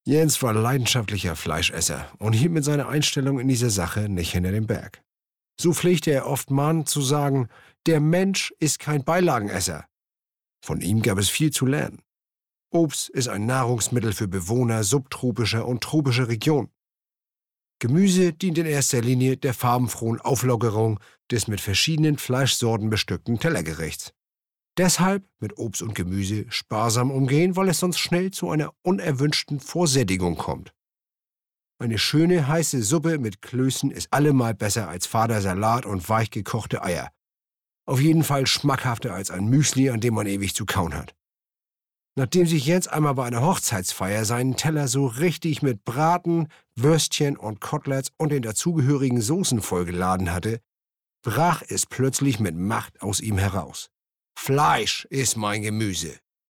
Jens war leidenschaftlicher Fleischesser und hielt mit seiner Einstellung in dieser Sache nicht hinter dem Berg. So pflegte er oft mahnend zu sagen, der Mensch ist kein Beilagenesser. Von ihm gab es viel zu lernen. Obst ist ein Nahrungsmittel für Bewohner subtropischer und tropischer Regionen. Gemüse dient in erster Linie der farbenfrohen Auflockerung des mit verschiedenen Fleischsorten bestückten Tellergerichts. Deshalb mit Obst und Gemüse sparsam umgehen, weil es sonst schnell zu einer unerwünschten Vorsättigung kommt. Eine schöne heiße Suppe mit Klößen ist allemal besser als fader Salat und weich gekochte Eier. Auf jeden Fall schmackhafter als ein Müsli, an dem man ewig zu kauen hat. Nachdem sich Jens einmal bei einer Hochzeitsfeier seinen Teller so richtig mit Braten, Würstchen und Koteletts und den dazugehörigen Soßen vollgeladen hatte, brach es plötzlich mit Macht aus ihm heraus. Fleisch ist mein Gemüse.